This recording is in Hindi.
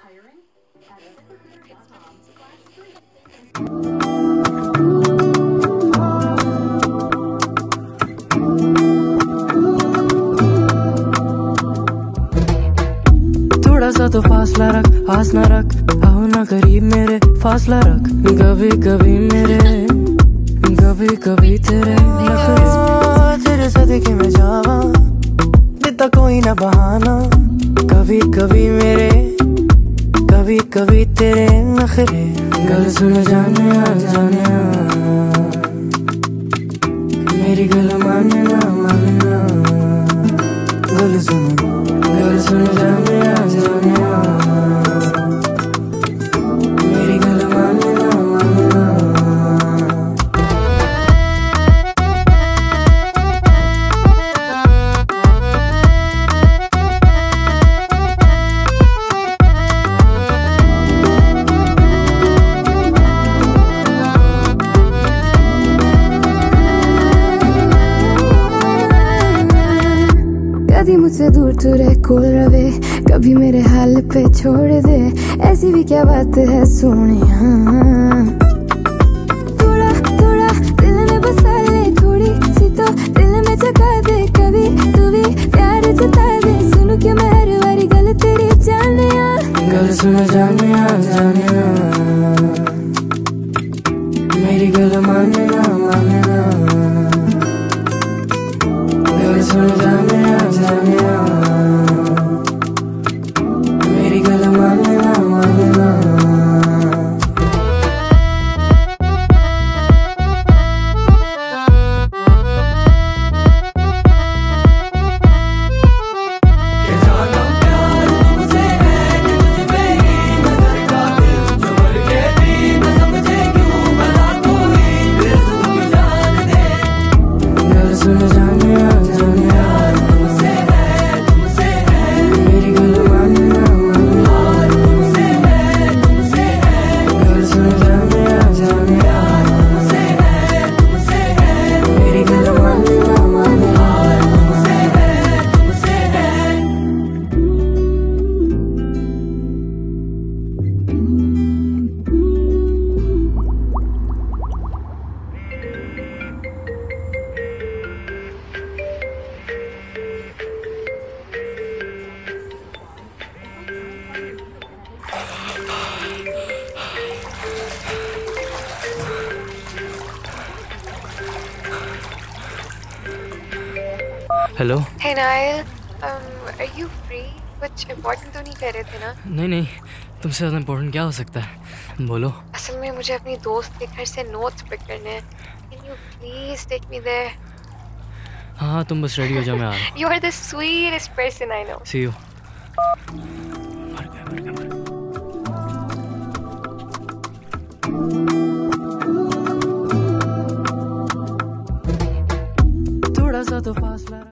थोड़ा सा तो फासला रख, आस ना रख, आओ ना करीब मेरे, फासला रख। कभी कभी मेरे, कभी कभी तेरे तेरे सदके में जावा, देता कोई ना बहाना। कभी कभी मेरे, कभी कभी तेरे नखरे। गल सुन जाने आ, जाने आ, मेरी गल माने ना, माने ना। गल सुन जाने आ, जाने आ, मेरी गल माने ना, माने ना। कभी मुझसे दूर तू रह, कोल रवे, कभी मेरे हाल पे छोड़ दे। ऐसी भी क्या बात है सोनिया, थोड़ा थोड़ा दिल में बसा ले, थोड़ी सी तो दिल में जगा दे। कभी तू भी प्यार जता दे, सुनू कि मैं हर बारी गल तेरी जाने आ। गल सुन जाने आ, जाने आ, मेरी गल माने ना, माने ना। गल सुन जाने आ, जाने आ, मेरी गल माने ना, माने ना। सुन जाने आ, जाने आ, मेरी गल माने ना, माने ना। गल सुन जाने आ, जाने आ, मेरी गल माने ना, माने ना। Hello. Hey Nail, are you free? कुछ इम्पोर्टेंट तो नहीं कह रहे थे ना? नहीं, तुमसे ज़्यादा इम्पोर्टेंट क्या हो सकता है, बोलो। असल में मुझे अपनी दोस्त के घर से नोट्स पिक करने हैं। Can you please take me there? हाँ, तुम बस रेडी हो जाओ, मैं आ रहा हूँ। You are the sweetest person I know. See you. थोड़ा सा तो फासला